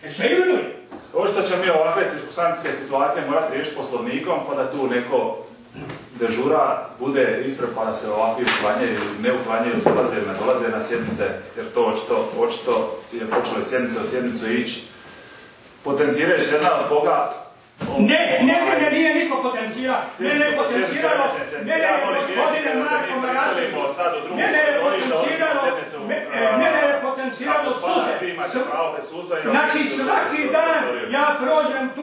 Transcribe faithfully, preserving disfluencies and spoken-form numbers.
Sve junuli. Ovo što ćemo mi ovakve cirkusantske situacije morati riješiti poslovnikom, pa da tu neko dežura bude ispred pa da se ovakvi uklanjaju ili ne uklanjaju, dolaze ili ne dolaze na sjednice, jer to očito, očito je počelo iz sjednice u sjednicu ići. Potencirajući ne znam od koga. Ne, ne, ne, nije niko potencirao. Ne, ne, potenciralo. Ne, ne, gospodine Marko Marasović. Ne, ne, potenciralo. Ne, ne, potenciralo suze. Znači svaki dan ja prođem tu.